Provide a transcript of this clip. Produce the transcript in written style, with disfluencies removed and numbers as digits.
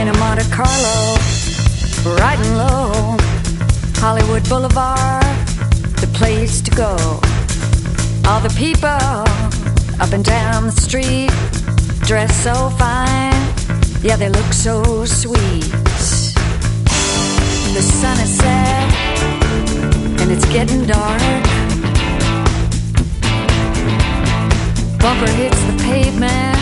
in a Monte Carlo, riding low. Hollywood Boulevard, the place to go. All the people up and down the street, dressed so fine, yeah, they look so sweet. The sun is set, and it's getting dark. Bumper hits the pavement,